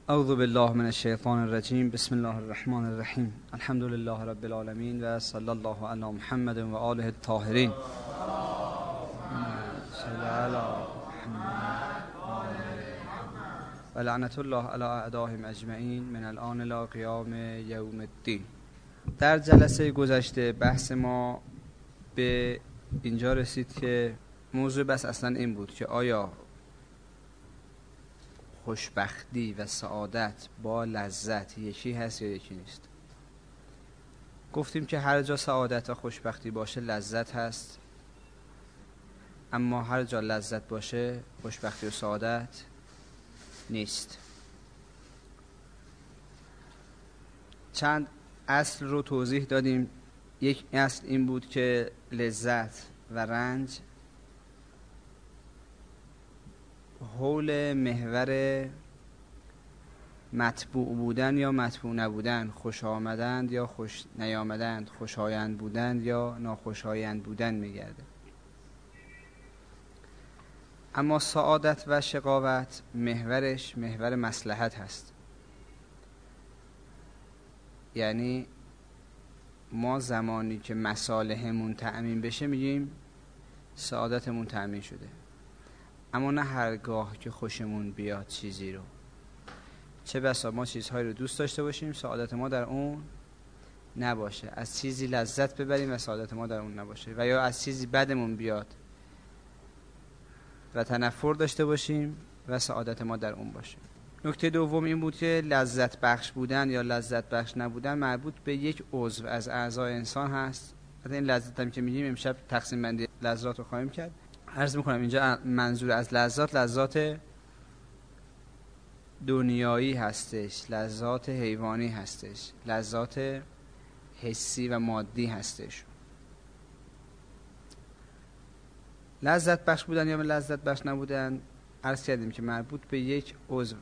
اعوذ بالله من الشیطان الرجیم. بسم الله الرحمن الرحیم. الحمد لله رب العالمین و صلی الله علی محمد و آله الطاهرین. و لعنت الله علی اعدائهم اجمعین من الان الی قیام یوم الدین. در جلسه گذشته بحث ما به اینجا رسید که موضوع بس اصلا این بود که آیا خوشبختی و سعادت با لذت یکی هست یا یکی نیست. گفتیم که هر جا سعادت و خوشبختی باشه لذت هست، اما هر جا لذت باشه خوشبختی و سعادت نیست. چند اصل رو توضیح دادیم. یک اصل این بود که لذت و رنج حول محور مطبوع بودن یا مطبوع نبودن، خوش آمدند یا خوش نیامدند، خوشایند بودند یا ناخوشایند بودن میگرده. اما سعادت و شقاوت محورش محور مصلحت هست. یعنی ما زمانی که مصالحمون تأمین بشه میگیم سعادتمون تأمین شده، اما نه هرگاه که خوشمون بیاد چیزی رو. چه بسا ما چیزهایی رو دوست داشته باشیم سعادت ما در اون نباشه، از چیزی لذت ببریم و سعادت ما در اون نباشه، و یا از چیزی بدمون بیاد و تنفر داشته باشیم و سعادت ما در اون باشه. نکته دوم این بود که لذت بخش بودن یا لذت بخش نبودن مربوط به یک عضو از اعضای انسان هست. حتی این لذت هم که میگیم امشب تقسیم بندی لذات رو خواهیم کرد. عرض میکنم اینجا منظور از لذات دنیایی هستش، لذات حیوانی هستش، لذات حسی و مادی هستش. لذت بخش بودن یا لذت بخش نبودن عرض کردیم که مربوط به یک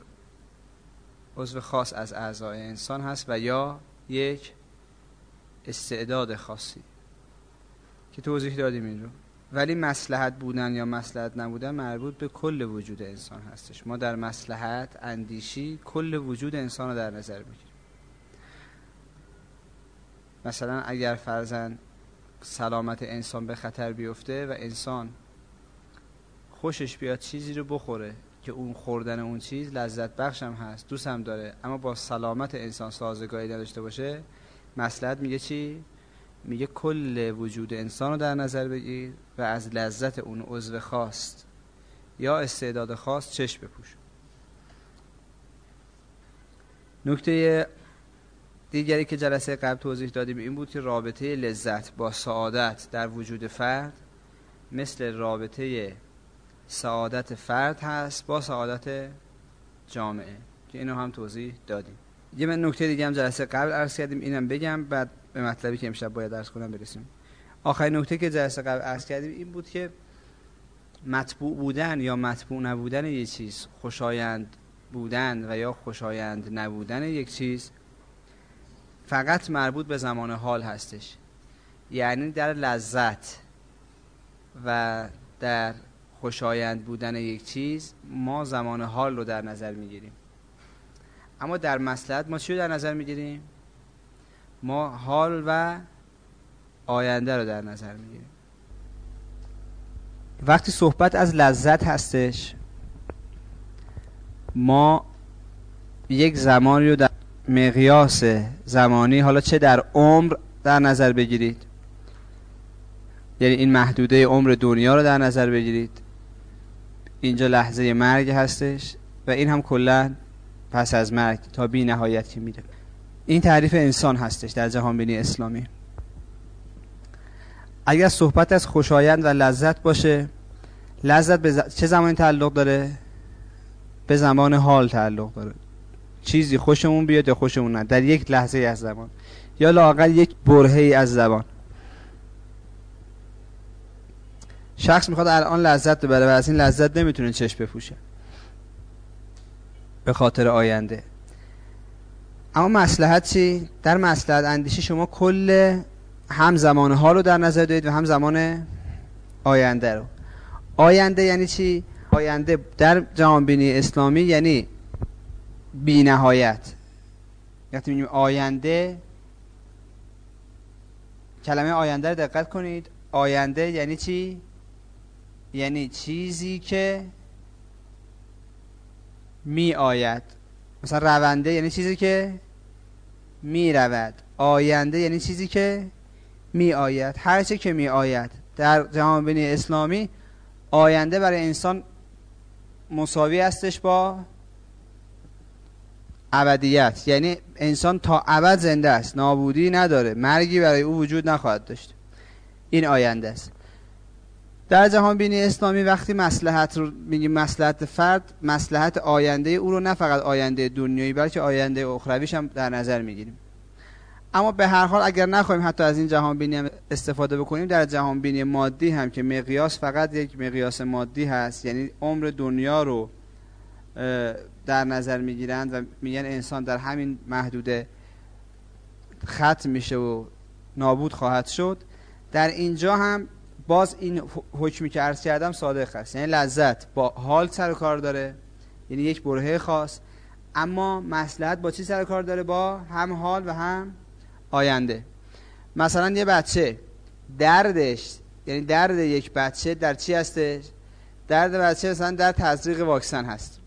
عضو خاص از اعضای انسان هست و یا یک استعداد خاصی که توضیح دادیم این رو. ولی مصلحت بودن یا مصلحت نبودن مربوط به کل وجود انسان هستش. ما در مصلحت اندیشی کل وجود انسان رو در نظر میگیریم. مثلا اگر فرضاً سلامت انسان به خطر بیفته و انسان خوشش بیاد چیزی رو بخوره که اون خوردن اون چیز لذت بخش هم هست، دوست هم داره، اما با سلامت انسان سازگاری نداشته باشه، مصلحت میگه چی؟ میگه کل وجود انسان رو در نظر بگیر و از لذت اون عضو خاص یا استعداد خاص چشم بپوش. نکته دیگری که جلسه قبل توضیح دادیم این بود که رابطه لذت با سعادت در وجود فرد مثل رابطه سعادت فرد هست با سعادت جامعه، که اینو هم توضیح دادیم. یه من نکته دیگه هم جلسه قبل عرض کردیم، اینم بگم بعد به مطلبی که امشب باید درس کنم برسیم. آخرین نکته که جلسه قبل عرض کردیم این بود که مطبوع بودن یا مطبوع نبودن یک چیز، خوشایند بودن و یا خوشایند نبودن یک چیز فقط مربوط به زمان حال هستش. یعنی در لذت و در خوشایند بودن یک چیز ما زمان حال رو در نظر میگیریم، اما در مصلحت ما چی رو در نظر میگیریم؟ ما حال و آینده رو در نظر میگیریم. وقتی صحبت از لذت هستش ما یک زمانی رو در مقیاس زمانی، حالا چه در عمر در نظر بگیرید، یعنی این محدوده عمر دنیا رو در نظر بگیرید، اینجا لحظه مرگ هستش و این هم کلا پس از مرگ تا بی نهایت که میره. این تعریف انسان هستش در جهان بینی اسلامی. اگر صحبت از خوشایند و لذت باشه، لذت به چه زمانی تعلق داره؟ به زمان حال تعلق داره. چیزی خوشمون بیاد یا خوشمون نه در یک لحظه از زمان، یا لااقل یک برهه‌ای از زمان. شخص میخواد الان لذت ببره و از این لذت نمیتونه چشم بپوشه به خاطر آینده. اما مصلحت چی؟ در مصلحت اندیشی شما کل هم زمان ها رو در نظر دارید و هم زمان آینده رو. آینده یعنی چی؟ آینده در جهان بینی اسلامی یعنی بی نهایت. وقتی میگیم آینده، کلمه آینده رو دقت کنید. آینده یعنی چی؟ یعنی چیزی که می آید. مثلا رونده یعنی چیزی که می رود. آینده یعنی چیزی که می آید. هر چه که می آید در جهان بینی اسلامی، آینده برای انسان مساوی هستش با ابدیت. یعنی انسان تا ابد زنده است، نابودی نداره، مرگی برای او وجود نخواهد داشت. این آینده است. در جهان بینی اسلامی وقتی مصلحت رو میگیم مصلحت فرد، مصلحت آینده او رو نه فقط آینده دنیایی بلکه آینده اخرویش هم در نظر میگیریم. اما به هر حال اگر نخواهیم حتی از این جهان بینی هم استفاده بکنیم، در جهان بینی مادی هم که مقیاس فقط یک مقیاس مادی هست، یعنی عمر دنیا رو در نظر میگیرند و میگن انسان در همین محدوده ختم میشه و نابود خواهد شد، در اینجا هم باز این حکمی که عرض کردم صادق است. یعنی لذت با حال سر و کار داره، یعنی یک برهه خاص، اما مصلحت با چی سر و کار داره؟ با هم حال و هم آینده. مثلا یه بچه دردش، یعنی درد یک بچه در چی هستش؟ درد بچه مثلا در تزریق واکسن هست.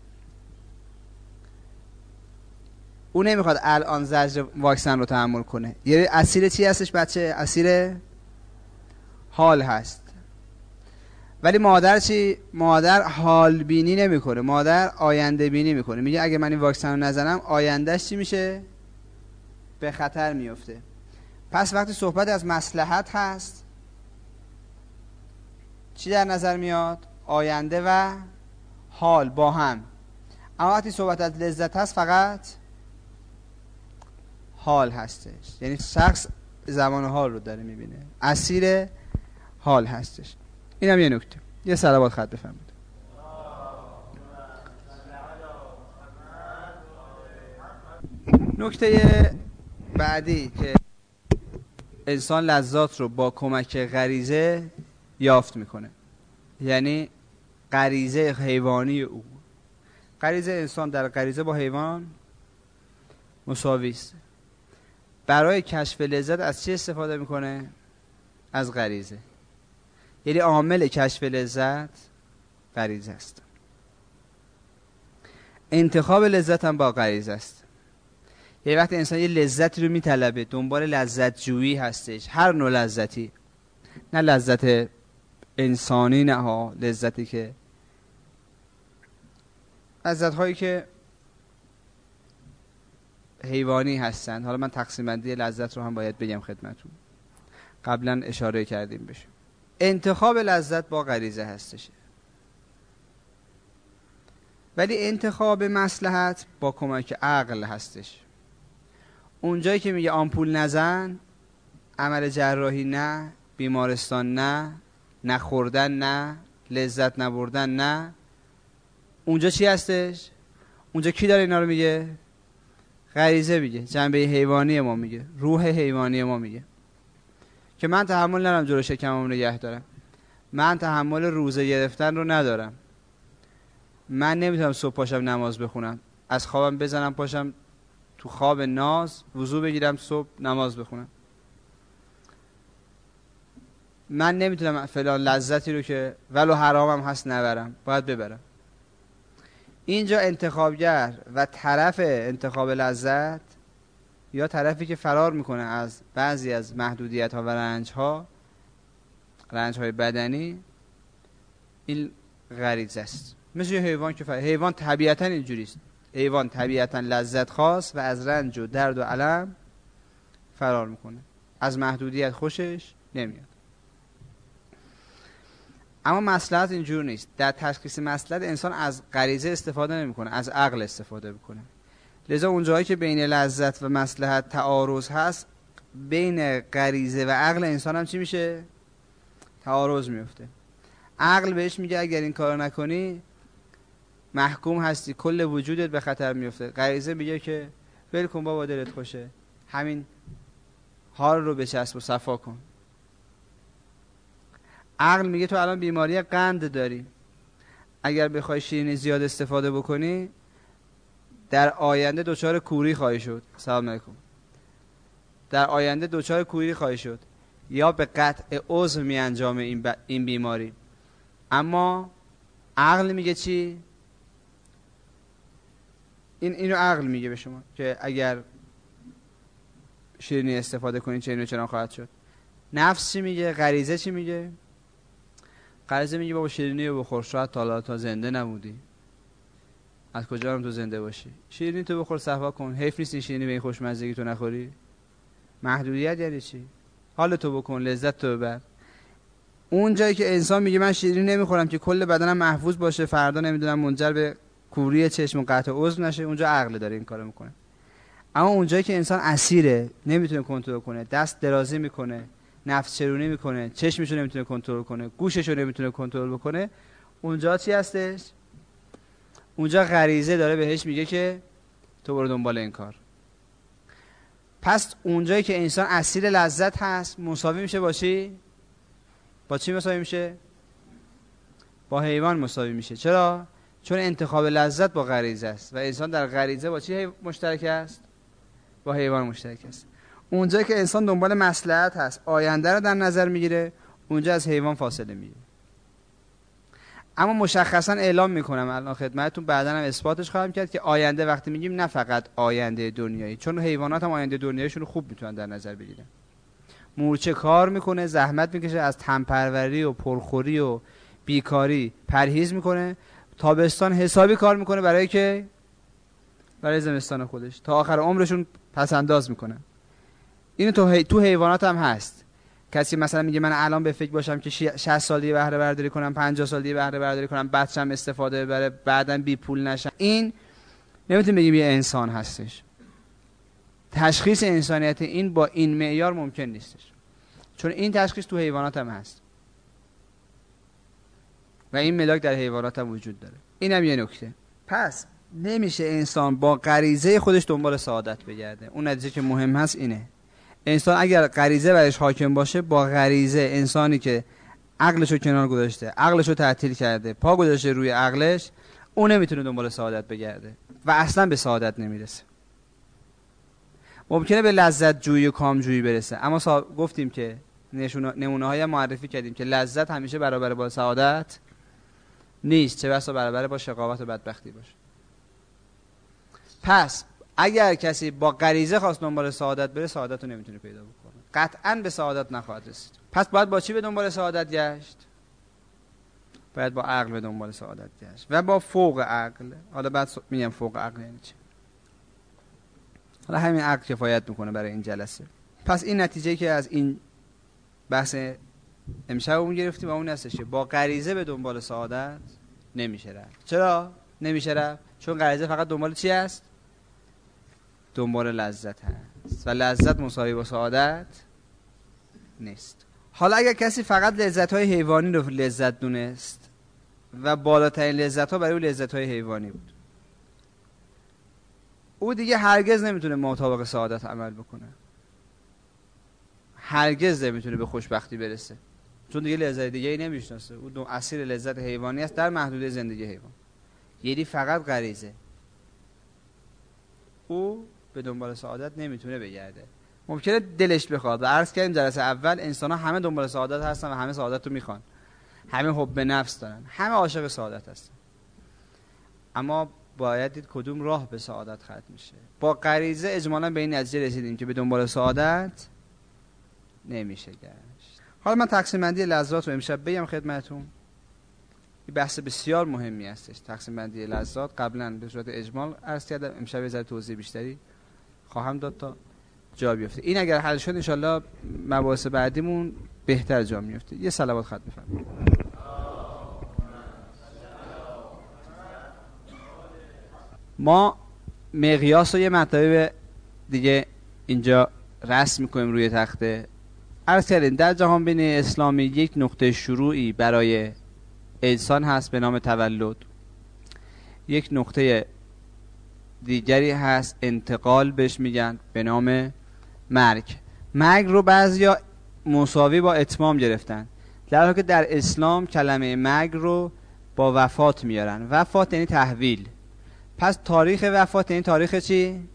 او نمیخواد الان زجر واکسن رو تحمل کنه. یعنی اسیر چی هستش بچه؟ اسیر حال هست. ولی مادر چی؟ مادر حال بینی نمیکنه، مادر آینده بینی میکنه. میگه اگه من این واکسن رو نزنم آیندهش چی میشه؟ به خطر میفته. پس وقتی صحبت از مصلحت هست چی در نظر میاد؟ آینده و حال با هم. اما وقتی صحبت از لذت هست فقط حال هستش، یعنی شخص زمان حال رو داره میبینه، اسیر حال هستش. اینم یه نکته. یه صلوات خط بفرمایید. نکته بعدی که انسان لذات رو با کمک غریزه یافت میکنه، یعنی غریزه حیوانی او. غریزه انسان در غریزه با حیوان مساوی است. برای کشف لذت از چی استفاده میکنه؟ از غریزه. یعنی عامل کشف لذت غریزه است. انتخاب لذت هم با غریزه است. یعنی وقتی انسان یه لذتی رو میطلبه، دنبال لذت جویی هستش، هر نوع لذتی، نه لذت انسانی، نه ها لذتی که لذت هایی که حیوانی هستند. حالا من تقسیم بندی لذت رو هم باید بگم خدمتتون، قبلا اشاره کردیم بشه. انتخاب لذت با غریزه هستش، ولی انتخاب مصلحت با کمک عقل هستش. اونجایی که میگه آمپول نزن، عمل جراحی نه، بیمارستان نه، نخوردن نه، لذت نبردن نه، اونجا چی هستش؟ اونجا کی داره اینا رو میگه؟ غریزه میگه، جنبه حیوانی ما میگه، روح حیوانی ما میگه که من تحمل ندارم جلو شکمم نگه دارم، من تحمل روزه گرفتن رو ندارم، من نمیتونم صبح پاشم نماز بخونم، از خوابم بزنم پاشم تو خواب ناز وضو بگیرم صبح نماز بخونم، من نمیتونم فلان لذتی رو که ولو حرامم هست نبرم، باید ببرم. اینجا انتخابگر و طرف انتخاب لذت، یا طرفی که فرار میکنه از بعضی از محدودیت ها و رنج های بدنی، این غریزه است. مثل حیوان که حیوان طبیعتا اینجوری است. حیوان طبیعتا لذت خواست و از رنج و درد و الم فرار میکنه، از محدودیت خوشش نمیاد. اما مصلحت اینجور نیست. در تشخیص مصلحت انسان از غریزه استفاده نمیکنه، از عقل استفاده میکنه. لذا اونجایی که بین لذت و مصلحت تعارض هست، بین غریزه و عقل انسان هم چی میشه؟ تعارض میفته. عقل بهش میگه اگر این کارو نکنی محکوم هستی، کل وجودت به خطر میفته. غریزه میگه که ول کن بابا، دلت خوشه، همین حال رو بچسب و صفا کن. عقل میگه تو الان بیماری قند داری، اگر بخوای شیرینی زیاد استفاده بکنی در آینده دچار کوری خواهی شد. سلام علیکم. در آینده دچار کوری خواهی شد یا به قطع عضو می انجامه این بیماری. اما عقل میگه چی؟ اینو عقل میگه به شما که اگر شیرینی استفاده کنید چنان خواهد شد. نفس چی میگه؟ غریزه چی میگه؟ غریزه میگه بابا شیرینی رو بخور، شاید تا زنده نبودی، از کجا هم تو زنده باشی؟ شیرینی تو بخور، صفا کن، حیف نیست این شیرینی به این خوشمزگی تو نخوری. محدودیت یعنی چی؟ حال تو بکن، لذت تو ببر. اون جایی که انسان میگه من شیرینی نمیخورم که کل بدنم محفوظ باشه، فردا نمیدونم منجر به کوری چشم و قطع عضو نشه، اونجا عقل داره این کارو میکنه. اما اونجایی که انسان اسیره، نمیتونه کنترل کنه، دست درازی میکنه، نفس چرونی میکنه، چشمشو نمیتونه کنترل کنه، گوششو نمیتونه کنترل بکنه، اونجا چی هستش؟ اونجا غریزه داره بهش میگه که تو برو دنبال این کار. پس اونجایی که انسان اسیر لذت هست مساوی میشه با چی؟ با چی مساوی میشه؟ با حیوان مساوی میشه. چرا؟ چون انتخاب لذت با غریزه است و انسان در غریزه با چی مشترک است؟ با حیوان مشترک است. اونجایی که انسان دنبال مصلحت هست، آینده رو در نظر میگیره، اونجا از حیوان فاصله میگیره. اما مشخصا اعلام میکنم الان خدمتتون، بعداً هم اثباتش خواهم کرد که آینده وقتی میگیم نه فقط آینده دنیایی، چون حیوانات هم آینده دنیایشون رو خوب میتونن در نظر بگیرن. مورچه کار میکنه، زحمت میکشه، از تنپروری و پرخوری و بیکاری پرهیز میکنه، تابستان حسابی کار میکنه برای که برای زمستان خودش، تا آخر عمرشون پس انداز میکنه. اینو تو حیوانات هم هست. کسی مثلا میگه من الان به فکر باشم که 60 سال دیگه بهره برداری کنم، 50 سال دیگه بهره برداری کنم، بچه‌م استفاده ببره، بعداً بی پول نشم، این نمیتونیم بگیم یه انسان هستش. تشخیص انسانیت این با این معیار ممکن نیستش، چون این تشخیص تو حیوانات هم هست و این ملاک در حیوانات هم وجود داره. اینم یه نکته. پس نمیشه انسان با غریزه خودش دنبال سعادت بگرده. اون نتیجه که مهم هست اینه، انسان اگر غریزه برش حاکم باشه، با غریزه انسانی که عقلشو کنار گذاشته، عقلشو تعطیل کرده، پا گذاشته روی عقلش، اون نمیتونه دنبال سعادت بگرده و اصلا به سعادت نمیرسه. ممکنه به لذت جویی و کام جویی برسه، اما گفتیم که نمونه های معرفی کردیم که لذت همیشه برابر با سعادت نیست، چه بسا برابر با شقاوت و بدبختی باشه. پس اگر کسی با غریزه خواست دنبال سعادت بره، سعادت رو نمیتونه پیدا بکنه، قطعاً به سعادت نخواهد رسید. پس باید با چی به دنبال سعادت گشت؟ باید با عقل به دنبال سعادت گشت و با فوق عقل. حالا بعد میگم فوق عقل یعنی چی. حالا همین عقل کفایت میکنه برای این جلسه. پس این نتیجه که از این بحث امشبمون گرفتیم و اون هستش که با غریزه به دنبال سعادت نمیشه رفت. چرا نمیشه رفت؟ چون غریزه فقط دنبال چی است؟ دنبال لذت هست و لذت مساوی با سعادت نیست. حالا اگر کسی فقط لذت‌های حیوانی رو لذت دونست و بالاترین لذت‌ها برای او لذت‌های حیوانی بود، او دیگه هرگز نمیتونه مطابق سعادت عمل بکنه، هرگز نمیتونه به خوشبختی برسه، چون دیگه لذت دیگه‌ای نمیشناسه. او اسیر لذت حیوانی است در محدوده زندگی حیوان، یعنی فقط غریزه. او به دنبال سعادت نمیتونه بگرده. ممکنه دلش بخواد و عرض کردیم جلسه اول انسان‌ها همه دنبال سعادت هستن و همه سعادت رو میخوان، همه حب نفس دارن، همه عاشق سعادت هستن، اما باید دید کدوم راه به سعادت ختم میشه. با غریزه اجمالاً به این نتیجه رسیدیم که به دنبال سعادت نمیشه گشت. حالا من تقسیم بندی لذات رو امشب بگم خدمتتون. این بحث بسیار مهمی هستش، تقسیم بندی لذات. قبلا به صورت اجمال عرض کردم، امشب یه ذره توضیح بیشتری خواهم داد تا جا بیفته. این اگر حل شد انشالله مباحث بعدیمون بهتر جا میفته. یه صلوات ختم بفرمایید. ما مقیاس رو یه مطلب دیگه اینجا رسم میکنیم روی تخته. عرض کردیم در جهان بینی اسلامی یک نقطه شروعی برای انسان هست به نام تولد، یک نقطه دیگری هست انتقال بهش میگن به نام مرگ. مرگ رو بعضیا مساوی با اتمام گرفتن، در حالی که در اسلام کلمه مرگ رو با وفات میارن. وفات یعنی تحویل. پس تاریخ وفات این تاریخ چی؟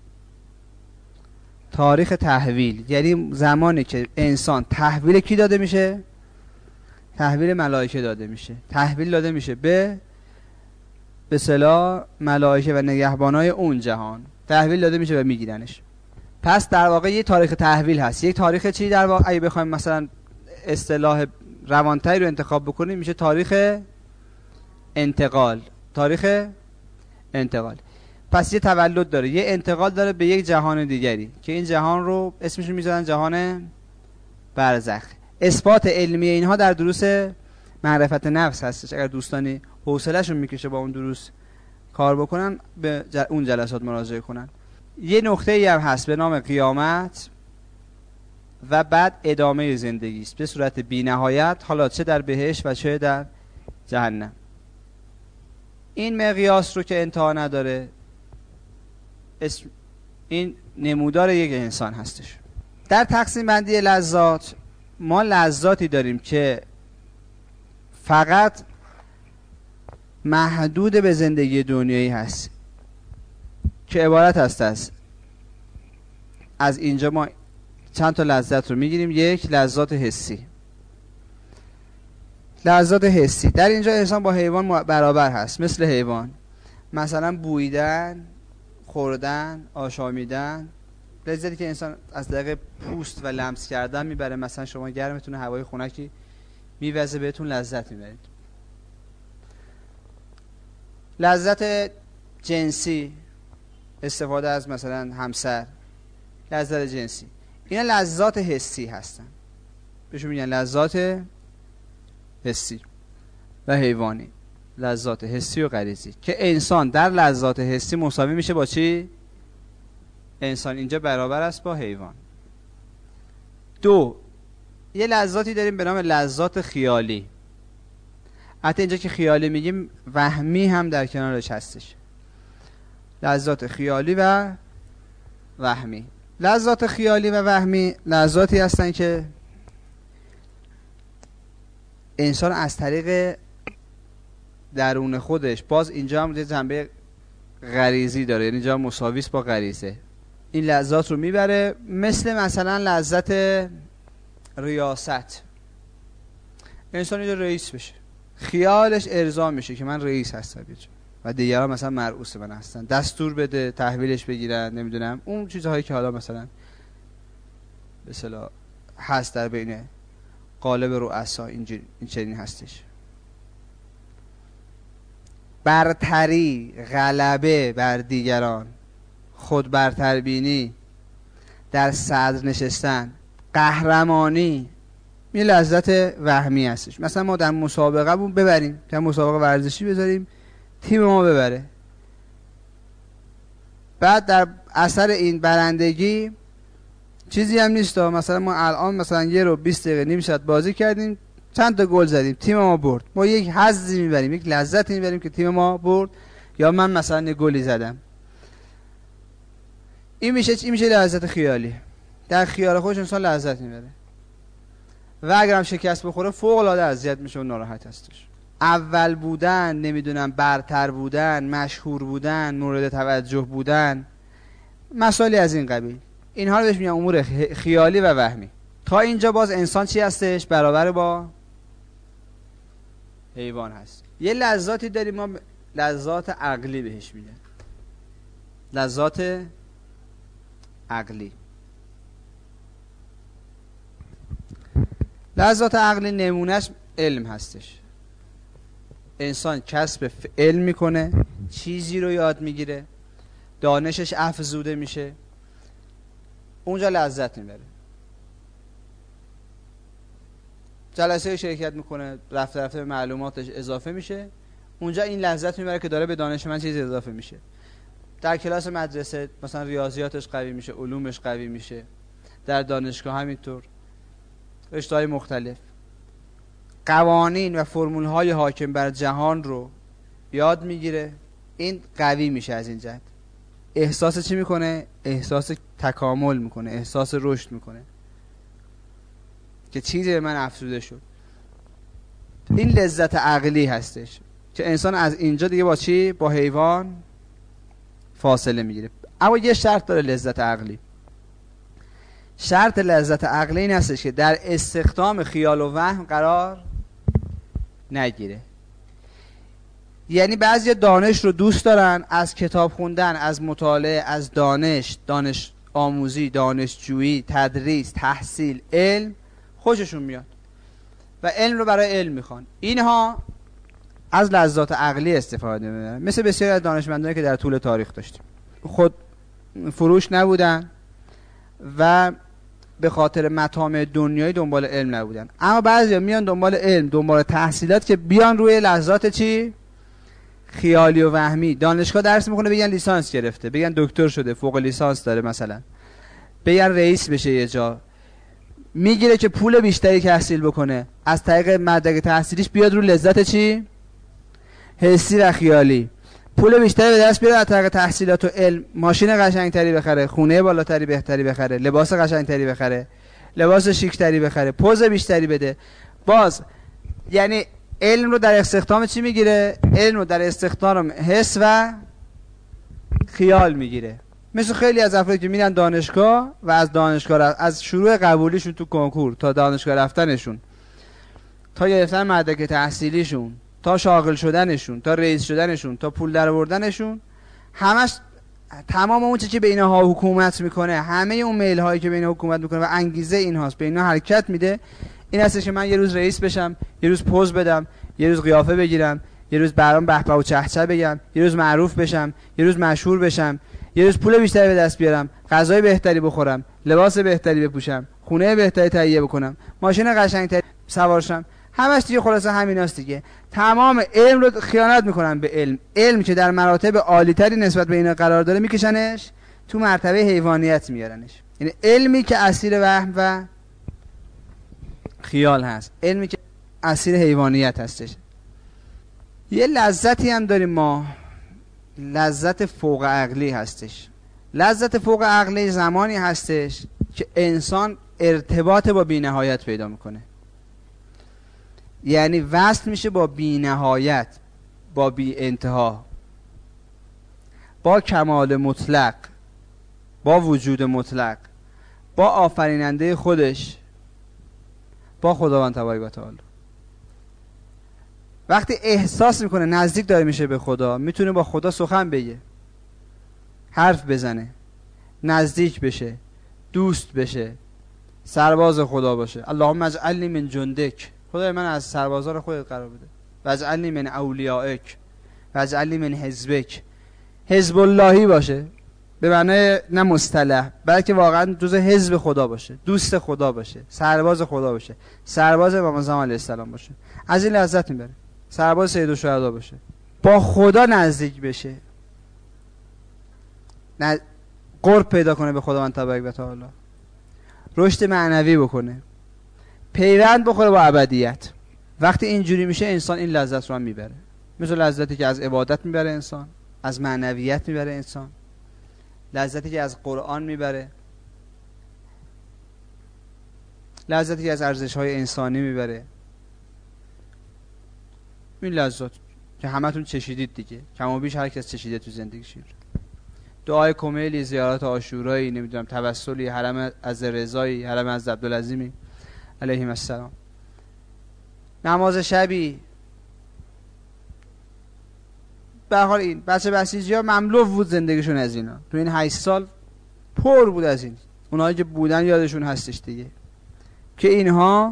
تاریخ تحویل، یعنی زمانی که انسان تحویل کی داده میشه؟ تحویل ملائکه داده میشه. تحویل داده میشه به اصطلاح ملائکه و نگهبانای اون جهان، تحویل داده میشه و میگیرنش. پس در واقع یه تاریخ تحویل هست. یک تاریخ چی در واقع اگه بخوایم مثلا اصطلاح روانتری رو انتخاب بکنیم میشه تاریخ انتقال. تاریخ انتقال. پس یه تولد داره، یه انتقال داره به یک جهان دیگری که این جهان رو اسمش رو میذارن جهان برزخ. اثبات علمی اینها در دروس معرفت نفس هستش. اگر دوستانی حوصله‌شون میکشه با اون دروس کار بکنن به اون جلسات مراجعه کنن. یه نقطه‌ای هم هست به نام قیامت و بعد ادامه زندگی است به صورت بی‌نهایت، حالا چه در بهشت و چه در جهنم. این مقیاس رو که انتها نداره، این نمودار یک انسان هستش. در تقسیم بندی لذات ما لذاتی داریم که فقط محدود به زندگی دنیایی هست که عبارت هست از اینجا ما چند تا لذت رو میگیریم. یک، لذات حسی. لذات حسی در اینجا انسان با حیوان برابر هست. مثل حیوان مثلا بویدن، خوردن، آشامیدن، لذتی که انسان از طریق پوست و لمس کردن میبره. مثلا شما گرمتونه هوای خنکی میوزه بهتون لذت میبرید. لذت جنسی، استفاده از مثلا همسر، لذت جنسی، اینا لذات حسی هستن، بهشون میگن لذات حسی و حیوانی. لذات حسی و غریزی که انسان در لذات حسی مساوی میشه با چی؟ انسان اینجا برابر است با حیوان. دو، یه لذاتی داریم به نام لذات خیالی. حتی اینجا که خیالی میگیم وهمی هم در کنارش هستش. لذات خیالی و وهمی. لذات خیالی و وهمی لذاتی هستن که انسان از طریق درون خودش، باز اینجا هم جنبه غریزی داره، یعنی اینجا مساوی است با غریزه، این لذات رو میبره. مثلا لذت ریاست، انسان اینجا رئیس بشه، خیالش ارضا میشه که من رئیس هستم و دیگران مثلا مرئوس من هستن، دستور بده تحویلش بگیرن، نمیدونم اون چیزهایی که حالا مثلا به اصطلاح هست در بین قالب رؤسا. این چنین هستش. برتری، غلبه بر دیگران، خود برتربینی، در صدر نشستن، قهرمانی، این لذت وهمی هستش. مثلا ما در مسابقه ببریم، در مسابقه ورزشی بذاریم تیم ما ببره، بعد در اثر این برندگی چیزی هم نیست. مثلا ما الان مثلا 1 رو 20 دقیقه نیم ساعت بازی کردیم، چند تا گل زدیم، تیم ما برد، ما یک حظی میبریم، یک لذتی میبریم که تیم ما برد، یا من مثلا یک گلی زدم. این میشه لذت خیالی. در خیال خودش انسان لذت میبره و اگرم شکست بخوره فوق العاده اذیت میشه و ناراحت هستش. اول بودن، نمیدونم برتر بودن، مشهور بودن، مورد توجه بودن، مسائلی از این قبیل، اینها رو بهش میگن امور خیالی و وهمی. تا اینجا باز انسان چی هستش؟ برابر با حیوان هست. یه لذاتی داریم ما لذات عقلی بهش میگن. لذات عقلی. لذات عقلی نمونهش علم هستش. انسان کسب علم میکنه، چیزی رو یاد میگیره، دانشش افزوده میشه، اونجا لذت میبره. جلسه شرکت میکنه، رفته به معلوماتش اضافه میشه، اونجا این لذت میبره که داره به دانش من چیز اضافه میشه. در کلاس مدرسه مثلا ریاضیاتش قوی میشه، علومش قوی میشه، در دانشگاه همینطور، رشته‌های مختلف، قوانین و فرمول‌های حاکم بر جهان رو یاد میگیره، این قوی میشه. از این جهت احساس چی میکنه؟ احساس تکامل میکنه، احساس رشد میکنه که چیزی به من افزوده شد. این لذت عقلی هستش که انسان از اینجا دیگه با چی؟ با حیوان فاصله میگیره. اما یه شرط داره لذت عقلی. شرط لذت عقلی این هستش که در استخدام خیال و وهم قرار نگیره. یعنی بعضی دانش رو دوست دارن، از کتاب خوندن، از مطالعه، از دانش آموزی، دانشجویی، تدریس، تحصیل، علم خوششون میاد و علم رو برای علم میخوان. اینها از لذات عقلی استفاده میکنن، مثل بسیاری از دانشمندانی که در طول تاریخ داشتیم. خود فروش نبودن و به خاطر مطامع دنیایی دنبال علم نبودن. اما بعضیا میان دنبال علم، دنبال تحصیلات که بیان روی لذات چی؟ خیالی و وهمی. دانشگاه درس میخونه بگن لیسانس گرفته، بگن دکتر شده، فوق لیسانس داره، مثلا بگن رئیس بشه یه جا، میگیره که پول بیشتری تحصیل بکنه، از طریق مدرک تحصیلیش بیاد رو لذت چی؟ حسی و خیالی. پول بیشتری به دست بیاره از طریق تحصیلات و علم، ماشین قشنگتری بخره، خونه بالاتری بهتری بخره، لباس قشنگتری بخره، لباس شیکتری بخره، پوز بیشتری بده. باز یعنی علم رو در استخدام چی میگیره؟ علم رو در استخدام حس و خیال میگیره. مثل خیلی از افرادی که میرن دانشگاه و از دانشگاه از شروع قبولیشون تو کنکور تا دانشگاه رفتنشون، تا گرفتن مدرک تحصیلیشون، تا شاغل شدنشون، تا رئیس شدنشون، تا پول در آوردنشون، همش تمام اون چیزی که به اینها حکومت میکنه، همه اون میل هایی که به اینها حکومت میکنه و انگیزه اینهاست به اینها حرکت میده، این هستش که من یه روز رئیس بشم، یه روز پوز بدم، یه روز قیافه بگیرم، یه روز برام به به و چهچه بگم، یه روز معروف بشم، یه روز مشهور بشم، یه روز پول بیشتری به دست بیارم، غذای بهتری بخورم، لباس بهتری بپوشم، خونه بهتری تهیه بکنم، ماشین قشنگتری سوار شم. همش دیگه خلاصه همیناست دیگه. تمام علم رو خیانت میکنن به علم. علم که در مراتب عالی‌تری نسبت به اینا قرار داره میکشنش تو مرتبه حیوانیت میارنش. یعنی علمی که اسیر وهم و خیال هست، علمی که اسیر حیوانیت هستش. یه لذتی هم داریم ما، لذت فوق عقلی هستش. لذت فوق عقلی زمانی هستش که انسان ارتباط با بی‌نهایت پیدا میکنه، یعنی وصل میشه با بی‌نهایت، با بی انتها، با کمال مطلق، با وجود مطلق، با آفریننده خودش، با خداوند تبارک و تعالی. وقتی احساس میکنه نزدیک داره میشه به خدا، میتونه با خدا سخن بگه، حرف بزنه، نزدیک بشه، دوست بشه، سرباز خدا باشه. اللهم اجعلنی من جندک، خدای من از سربازان خودت قرار بده، و اجعلنی من اولیائک، و اجعلنی من حزبک. حزب اللهی باشه به معنای نه مصطلح، بلکه واقعا جز حزب خدا باشه، دوست خدا باشه، سرباز خدا باشه، سرباز امام زمان علیه السلام باشه. از این لذت میبره. سرباز سید الشهدا باشه، با خدا نزدیک بشه، قرب پیدا کنه به خداوند تبارک و تعالی، رشد معنوی بکنه، پیوند بخوره با ابدیت. وقتی اینجوری میشه انسان این لذت رو هم میبره، مثل لذتی که از عبادت میبره انسان، از معنویت میبره انسان، لذتی که از قرآن میبره، لذتی که از ارزش‌های انسانی میبره. این لذت که همتون چشیدید دیگه، کم و بیش هر کس چشیده تو زندگیش. دعای کمیلی، زیارت عاشورایی، نمیدونم توسلی، حرم از رضایی، حرم از عبدالعظیمی علیهم السلام، نماز شبی. به هر حال این بچه بسیجی‌ها مملو بود زندگیشون از اینا. تو این 8 سال پر بود از این. اونایی که بودن یادشون هستش دیگه، که اینها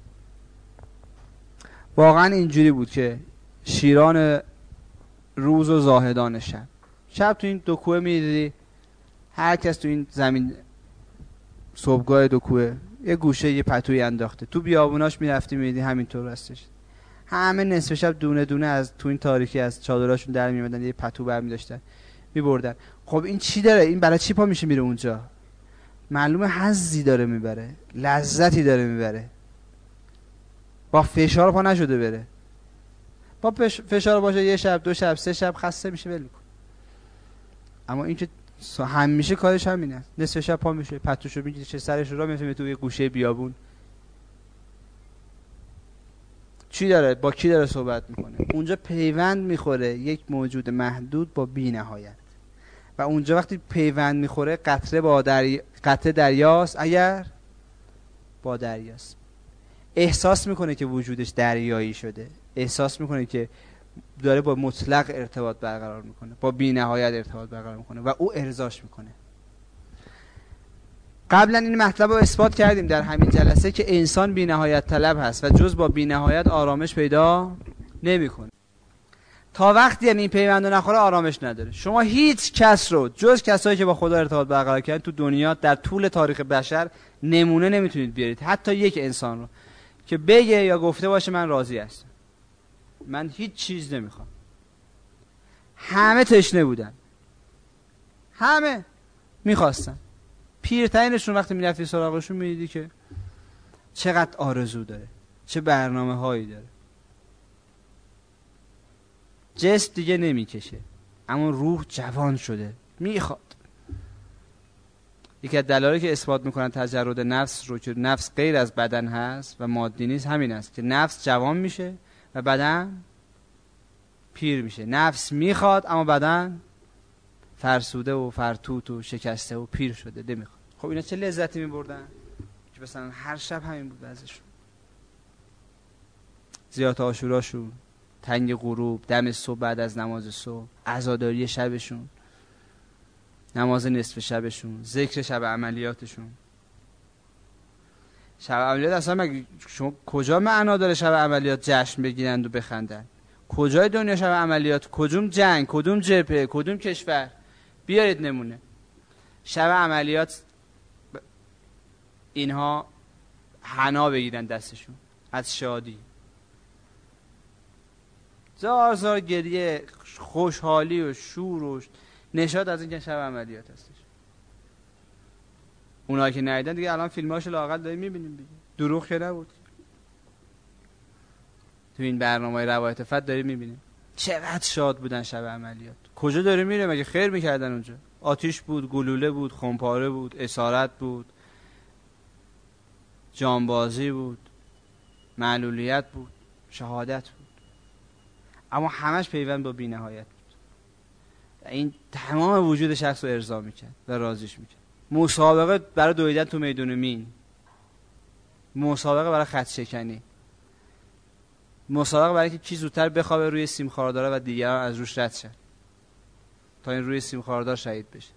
واقعا اینجوری بود که شیران روز و زاهدان شب. شب تو این دو کوه میدیدی، هر کس تو این زمین صبحگاه دو کوه یه گوشه یه پتوی انداخته. تو بیابوناش میرفتی میدیدی همینطور هستش. همه نصف شب دونه دونه از تو این تاریکی از چادراشون در میومدن، یه پتو برمی داشتن میبردن. خب این چی داره؟ این برای چی پا میشه میره اونجا؟ معلومه حظی داره میبره، لذتی داره میبره. با فشار پا نشده بره. با فشار باشه یه شب، 2 شب، 3 شب خسته میشه ول میکنه. اما این که همیشه کارش همینه، نصف شب پا میشه، پتوشو میگیره، چه سرش رو میفهمه تو یه گوشه بیابون. چی داره؟ با کی داره صحبت میکنه؟ اونجا پیوند میخوره یک موجود محدود با بی نهایت. و اونجا وقتی پیوند میخوره قطره دریاست اگر با دریاست. احساس میکنه که وجودش دریایی شده، احساس میکنه که داره با مطلق ارتباط برقرار میکنه، با بی نهایت ارتباط برقرار میکنه و او ارضاش میکنه. قبلا این مطلب رو اثبات کردیم در همین جلسه که انسان بی نهایت طلب هست و جز با بی نهایت آرامش پیدا نمیکنه. تا وقتی این پیوند رو نخوره آرامش نداره. شما هیچ کس رو جز کسایی که با خدا ارتباط برقرار کردن تو دنیا در طول تاریخ بشر نمونه نمیتونید بیارید، حتی یک انسان رو که بگه یا گفته باشه من راضی هستم، من هیچ چیز نمیخوام. همه تشنه بودن، همه میخواستن. پیرترینشون وقتی میرفتی سراغشون میدیدی که چقدر آرزو داره، چه برنامه هایی داره. جسم دیگه نمیکشه اما روح جوان شده، میخواد. یکی از دلایلی که اثبات میکنن تجرد نفس رو که نفس غیر از بدن هست و مادی نیست همین است که نفس جوان میشه و بدن پیر میشه. نفس میخواد اما بدن فرسوده و فرتوت و شکسته و پیر شده، نمیخواد. خب اینا چه لذتی میبردن که مثلا هر شب همین بود ازشون. زیارت عاشوراشون، تنگ غروب، دم صبح بعد از نماز صبح، عزاداری شبشون، نماز نصف شبشون، ذکر شب عملیاتشون. شب عملیات اصلا مگه شما کجا معنا داره شب عملیات جشن بگیرند و بخندن؟ کجای دنیا شب عملیات؟ کدوم جنگ، کدوم جبهه، کدوم کشور؟ بیارید نمونه. شب عملیات اینها حنا بگیرن دستشون از شادی، زار زار گریه، خوشحالی و شور و نشاط از این که شب عملیات هستش. اونایی که ندیدن دیگه الان فیلماشو لااقل داریم میبینیم دیگه، دروغ که نبود. تو این برنامه‌های روایت فتح داریم میبینیم چقدر شاد بودن شب عملیات. کجا داره میره؟ مگه خیر میکردن اونجا؟ آتیش بود، گلوله بود، خمپاره بود، اسارت بود، جانبازی بود، معلولیت بود، شهادت بود، اما همش پیوند با بی‌نهایت بود. این تمام وجود شخص رو ارضا میکرد و راضیش میکرد. مسابقه برای دویدن تو میدون مین، مسابقه برای خط شکنی، مسابقه برای که کی زودتر بخوابه روی سیم خاردار و دیگران از روش رد شن تا این روی سیم خاردار شهید بشه.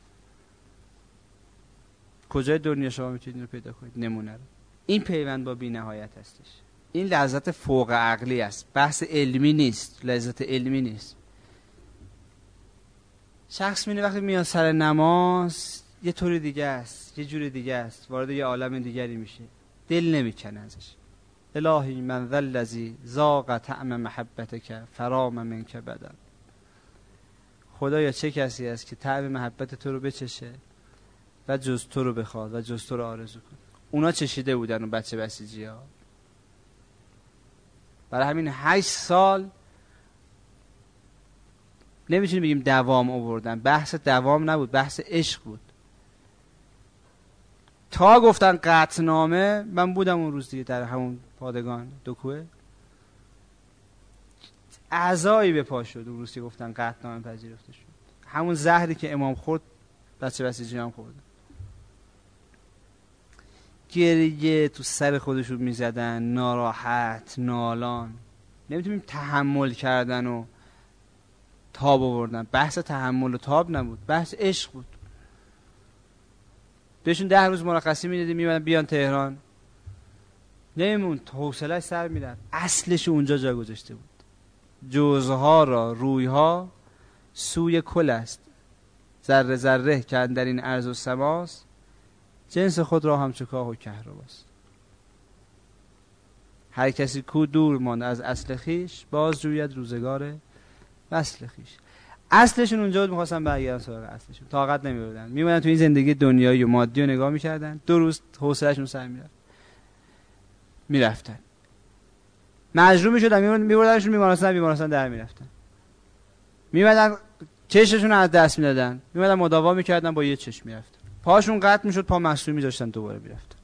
کجای دنیا شما میتونید اینو پیدا کنید نمونه رو؟ این پیوند با بی‌نهایت هستش. این لذت فوق عقلی است، بحث علمی نیست، لذت علمی نیست. شخص میونه وقتی میاد سر نماز یه طور دیگه است، یه جور دیگه است، وارد یه عالم دیگری میشه، دل نمیکنه ازش. الهی من ذا الذی ذاق طعم محبتک فرام منک بدن. خدایا چه کسی است که طعم محبت تو رو بچشه و جز تو رو بخواد و جز تو رو آرزو کنه. اونا چشیده بودن و بچه بسیجی ها. برای همین 8 سال نمیتونیم بگیم دوام آوردن. بحث دوام نبود، بحث عشق بود. تا گفتن قطعنامه، من بودم اون روز دیگه در همون پادگان دکوه، اعضایی به پا شد اون روز که گفتن قطعنامه پذیرفته شد. همون زهری که امام خورد بچه بسیجی هم خورد. گریه تو سر خودشون میزدن، ناراحت، نالان، نمیتونیم تحمل کردن و تاب آوردن. بحث تحمل و تاب نبود، بحث عشق بود. بهشون 10 روز مرخصی میدادیم میمدن بیان تهران، نمیمون حوصله‌اش سر میرفت. اصلش اونجا جا گذاشته بود. جزها را رویها سوی کل است، ذره ذره که اندر این ارض و سماست، جنس خود را همچو کاه و کهرباست. هر کسی کو دور ماند از اصل خیش، باز جوید روزگار وصل خیش. اصلشون اونجا بود، می‌خواستن برگردن سراغ اصلشون، طاقت نمی‌آوردن. میمونن تو این زندگی دنیایی و مادی رو نگاه می‌کردن، 2 روز حوصله‌شون سر میرفت، میرفتن مجروح می‌شدن، می‌بردنشون بیمارستان در میرفتن، میمدن چشمشون از دست میدادن، میمدن مداوا می‌کردن، با یه چشم میرفتن. پاشون قطع میشد، پا مصدوم می‌ذاشتن، دوباره میرفتن.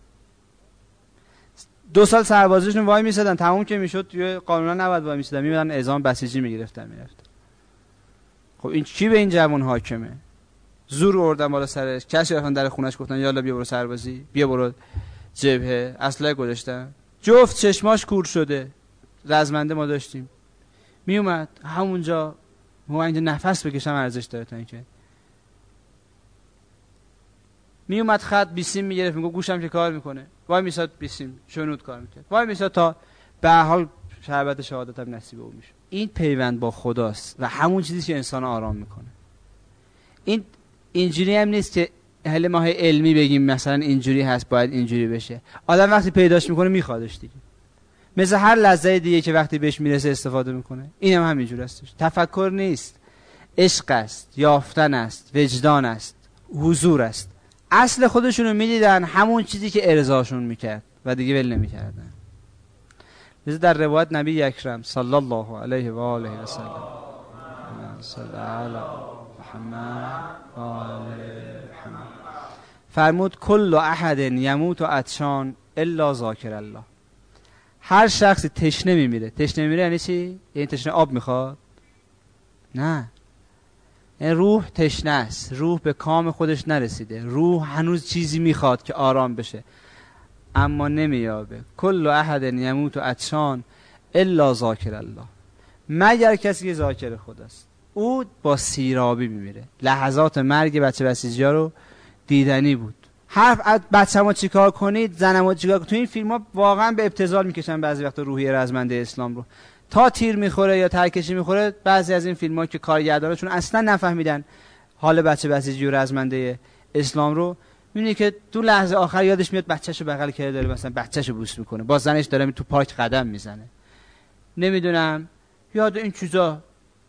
2 سال سربازیشون وای می‌سادن، تموم که میشد توی قانونا نباید وای می‌سادن، میمدن اعزام بسیجی می‌گرفتن میرفتن. خب این چی به این جوان حاکمه؟ زور آوردن بالا سرش، کسی رفتن در خونش گفتن یالا بیا برو سربازی، بیا برو جبهه، اسلحه گذاشتن. جفت چشماش کور شده. رزمنده ما داشتیم می اومد همونجا، ما اینجا نفس بکشم ارزش داره. تا اینکه می اومد خط بیسیم میگرفت، میگه گوشم که کار میکنه، وای میساد بیسیم شنود کار میکرد، وای میساد تا به هر حال شربت شهادت هم نصیب او میشه. این پیوند با خداست و همون چیزی که انسان آرام میکنه. این اینجوری هم نیست که اهل ما علمی بگیم مثلا اینجوری هست باید اینجوری بشه. آدم وقتی پیداش میکنه میخوادش دیگه، مثل هر لحظه دیگه که وقتی بهش میرسه استفاده میکنه. اینم همینجوری هستش. تفکر نیست، عشق است، یافتن است، وجدان است، حضور است. اصل خودشونو میدیدن، همون چیزی که ارضاشون میکرد و دیگه ول نمیکردن. لذا در روایت نبی اکرم صلی الله علیه و آله و سلم صلی علی محمد و آله محمد فرمود کل احد یموت عطشان الا ذاکر الله. هر شخصی تشنه میمیره. تشنه میمیره یعنی چی؟ یعنی تشنه آب میخواد؟ نه، این روح تشنه است، روح به کام خودش نرسیده، روح هنوز چیزی میخواد که آرام بشه اما نمییابه. کل احد یموت عطشان الا ذاکر الله، مگر کسی که ذاکر خداست. او با سیرابی میمیره. لحظات مرگ بچه بسیجی‌ها رو دیدنی بود. حرف بچه‌مو چیکار کنید، زنمو چیکار کنید، تو این فیلم‌ها واقعا به ابتذال میکشن بعضی وقتا روحیه رزمنده اسلام رو. تا تیر میخوره یا ترکشی میخوره، بعضی از این فیلم‌ها که کارگرداناشون اصلا نفهمیدن حال بچه بسیجی و رزمنده اسلام رو، میبینی که تو لحظه آخر یادش میاد بچه‌شو بغل کرده داره مثلا بچه‌شو بوس میکنه، با زنش داره تو پارک قدم میزنه، نمیدونم یاد این چیزا.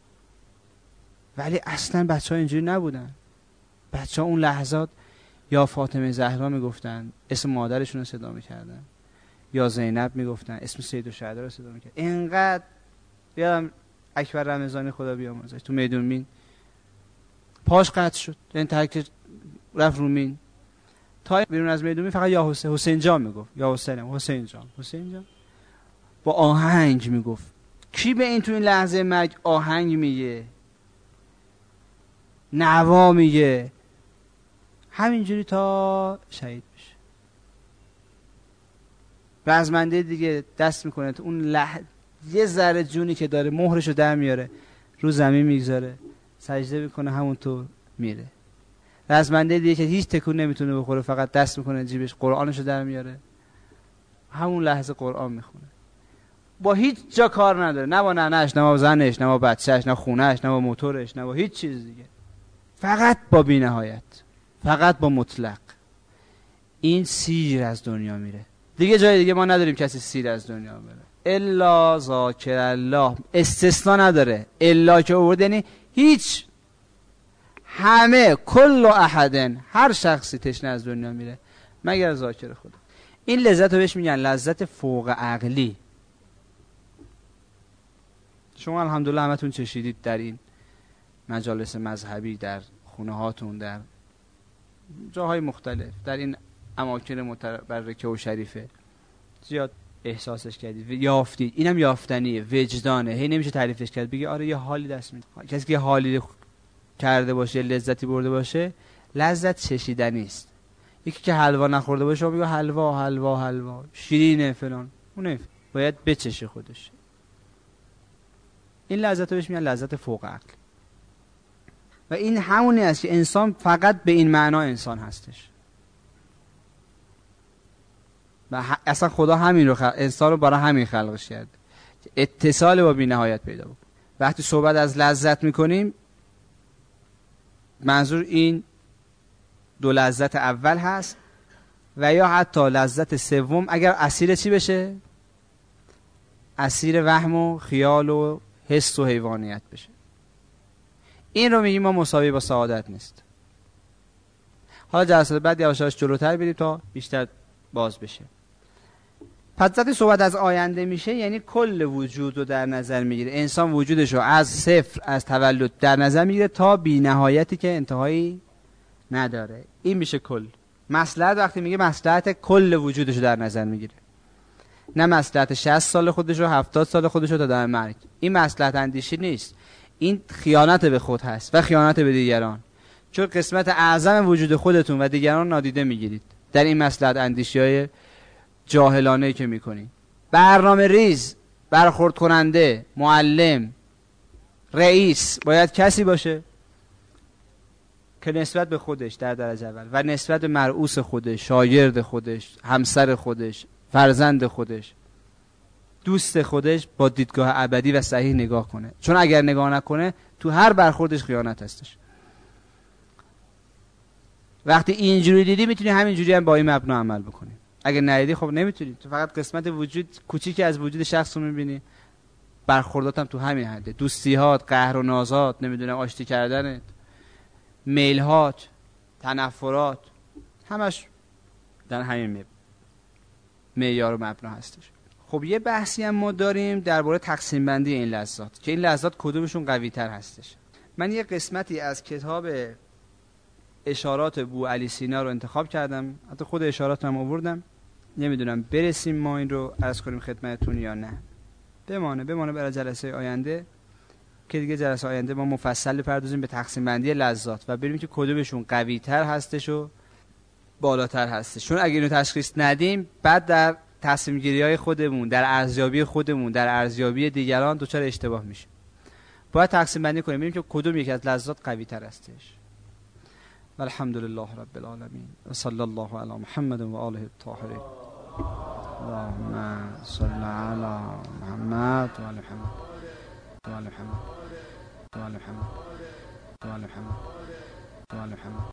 ولی اصلا بچه‌ها اینجوری نبودن. بچه‌ها اون لحظات یا فاطمه زهرا میگفتن، اسم مادرشون رو صدا میکردن، یا زینب میگفتن، اسم سیدالشهدا رو صدا میکردن. اینقدر یادم اکبر رمضانی خدا بیامرزش تو میدون مین پاش قطع شد، این ترک رفت رو مین. تا بیرون از میدون مین فقط یا حسین جان میگفت، یا حسین جان با آهنگ میگفت. کی به این تو این لحظه مرگ آهنگ میگه، نوا میگه؟ همینجوری تا شهید بشه. رزمنده دیگه دست میکنه تو اون یه ذره جونی که داره مهرشو در میاره، رو زمین میگذاره، سجده میکنه، همونطور میره. رزمنده دیگه که هیچ تکون نمیتونه بخوره، فقط دست میکنه جیبش، قرآنشو در میاره، همون لحظه قرآن میخونه. با هیچ جا کار نداره، نه با ننهش، نه با زنش، نه با بچهش، نه خونهش، نه با موتورش، نه با هیچ چیز دیگه، فقط با بی‌نهایت، فقط با مطلق. این سیر از دنیا میره. دیگه جای دیگه ما نداریم کسی سیر از دنیا بره الا ذاکر الله. استثناء نداره، الا که آورده یعنی هیچ، همه، کل احد، هر شخصی تشنه از دنیا میره مگر ذاکر خدا. این لذت رو بهش میگن لذت فوق عقلی. شما الحمدلله همتون چشیدید در این مجالس مذهبی، در خونه هاتون، در جاهای مختلف، در این اماکن متبرکه و شریفه، زیاد احساسش کردید، یافتید. اینم یافتنیه، وجدانه، هی نمیشه تعریفش کرد. بگی آره یه حالی دست میده. کسی که حالی کرده باشه، لذتی برده باشه، لذت چشیدنی است. یکی که حلوا نخورده باشه میگه حلوا شیرینه فلان، اون باید بچشه خودش. این لذت رو بهش میگن لذت فوق عقل. و این همونی است که انسان فقط به این معنا انسان هستش. و اصلا خدا همین رو انسان رو برای همین خلقش کرد، اتصال با بی‌نهایت پیدا بکنه. وقتی صحبت از لذت میکنیم، منظور این دو لذت اول هست و یا حتی لذت سوم اگر اسیر چی بشه؟ اسیر وهم و خیال و حس و حیوانیت بشه. این رو میگیم ما مساوی با سعادت نیست. حالا جلسات بعد یواش یواش جلوتر بریم تا بیشتر باز بشه. پس وقتی صحبت از آینده میشه یعنی کل وجود رو در نظر میگیره. انسان وجودش رو از صفر، از تولد در نظر میگیره تا بی نهایتی که انتهایی نداره. این میشه کل. مصلحت وقتی میگه مصلحت کل وجودش رو در نظر میگیره، نه مصلحت 60 سال خودش رو، 70 سال خودش رو تا در مرگ. این مصلحت اندیشی نیست، این خیانت به خود هست و خیانت به دیگران. چون قسمت اعظم وجود خودتون و دیگران نادیده میگیرید در این مصلحت اندیشی‌های جاهلانه که میکنید. برنامه ریز، برخورد کننده، معلم، رئیس باید کسی باشه که نسبت به خودش در درجه اول و نسبت به مرعوس خودش، شاگرد خودش، همسر خودش، فرزند خودش، دوست خودش با دیدگاه ابدی و صحیح نگاه کنه. چون اگر نگاه نکنه تو هر برخوردش خیانت هستش. وقتی اینجوری دیدی میتونی همینجوری هم با این مبنا عمل بکنی. اگر ندیدی خب نمیتونی. تو فقط قسمت وجود کوچیکی از وجود شخص رو میبینی. برخوردات هم تو همین حده. دوستی‌هات، قهر و نازات، نمیدونم آشتی کردنت، میل‌هات، تنفرات، همش در همین معیار و مبنا هستش. خب یه بحثی هم ما داریم درباره تقسیم بندی این لذات که این لذات کدومشون قوی تر هستش. من یه قسمتی از کتاب اشارات بوعلی سینا رو انتخاب کردم، حتی خود اشارات هم آوردم. نمیدونم برسیم ما این رو عرض کنیم خدمتتون یا نه. بمانه برای جلسه آینده که دیگه جلسه آینده ما مفصل بپردازیم به تقسیم بندی لذات و ببینیم که کدومشون قوی تر هستش و بالاتر هستش. چون اگه اینو تشخیص ندیم بعد در تصمیم گیری های خودمون، در ارزیابی خودمون، در ارزیابی دیگران دچار اشتباه میشه. باید تقسیم بندی کنیم ببینیم که کدوم یک از لذات قوی تر هستش. والحمدلله رب العالمین و صلی الله علی محمد و آله الطاهرین. اللهم صل علی محمد و آل محمد و آل محمد و آل محمد و آل محمد و آل محمد.